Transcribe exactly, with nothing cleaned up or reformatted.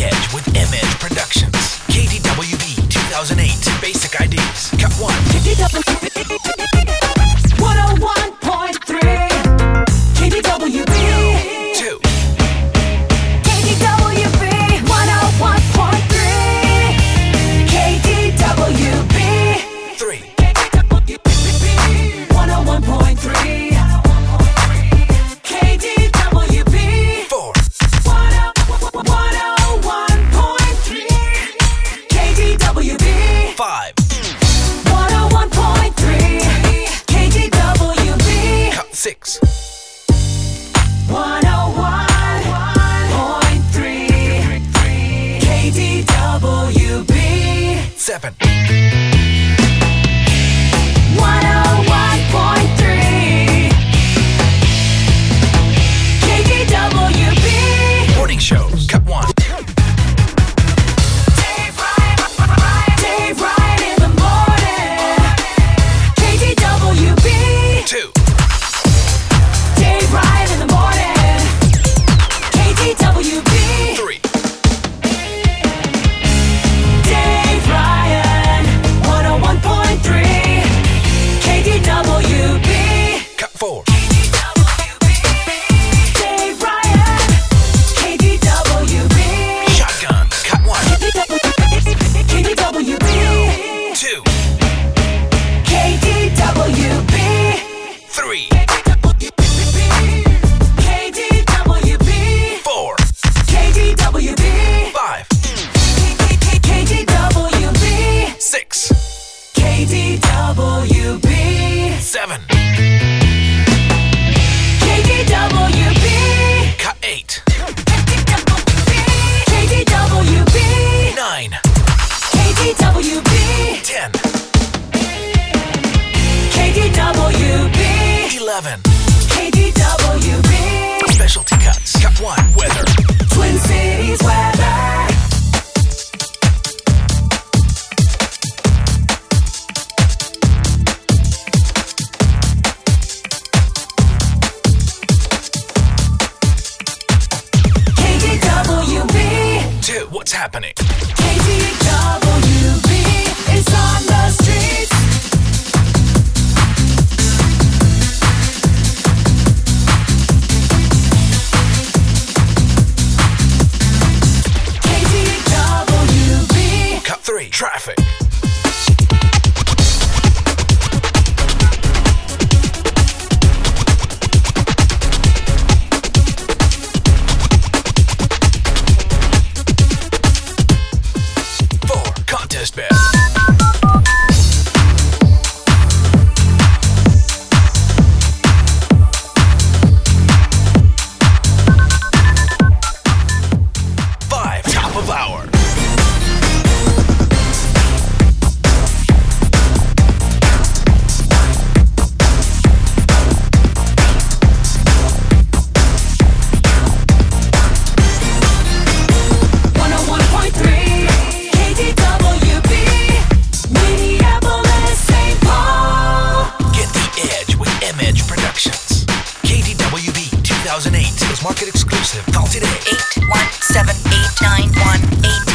Edge with M Edge Productions. K D W B two thousand eight. Basic I Ds. Cut one. one oh one point three K D W B. Two. K D W B one oh one point three K D W B. Three. one oh one point three K D W B. Four. one oh one point three K D W B. Five. one oh one point three K D W B. Cut six. one oh one point three K D W B. Seven. one oh one point three K D W B. Morning shows. Cut one. Dave Ryan, Dave Ryan in the morning. K D W B. Two. Dave Ryan in the morning. K D W B. Three. Dave Ryan, one oh one point three K D W B. Cut four. Dave Ryan, K D W B. Shotgun. Cut one. K D W B. Two. K D W B. Three. K D W B. Four. K D W B. Five. K D W B. Six. K D W B. Seven. K D W B. Cut eight. K D W B. Nine. K D W B. Ten. K D W B. Eleven. K D W B. Specialty cuts. Cut one. Weather. Twin Cities weather. K D W B. Two. What's happening? K D W B is on the streets. K D W B. Cut three. Traffic. Four. Contest bet. Five. Top of hour. one oh one point three K D W B. Minneapolis, Saint Paul. Get the edge with M Edge Productions. K D W B two thousand eight is market exclusive. Call today. eight one seven eight nine one eight